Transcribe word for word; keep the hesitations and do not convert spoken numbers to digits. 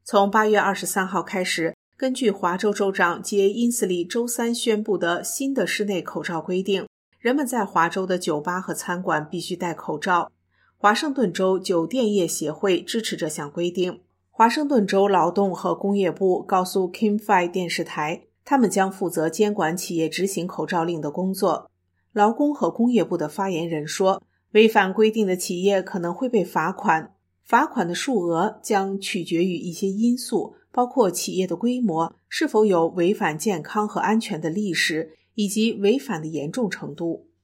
从八月二十三号开始，根据华州州长杰因斯利周三宣布的新的室内口罩规定，人们在华州的酒吧和餐馆必须戴口罩。华盛顿州酒店业协会支持这项规定。华盛顿州劳动和工业部告诉 K I M F I 电视台，他们将负责监管企业执行口罩令的工作。劳工和工业部的发言人说，违反规定的企业可能会被罚款，罚款的数额将取决于一些因素，包括企业的规模、是否有违反健康和安全的历史，以及违反的严重程度。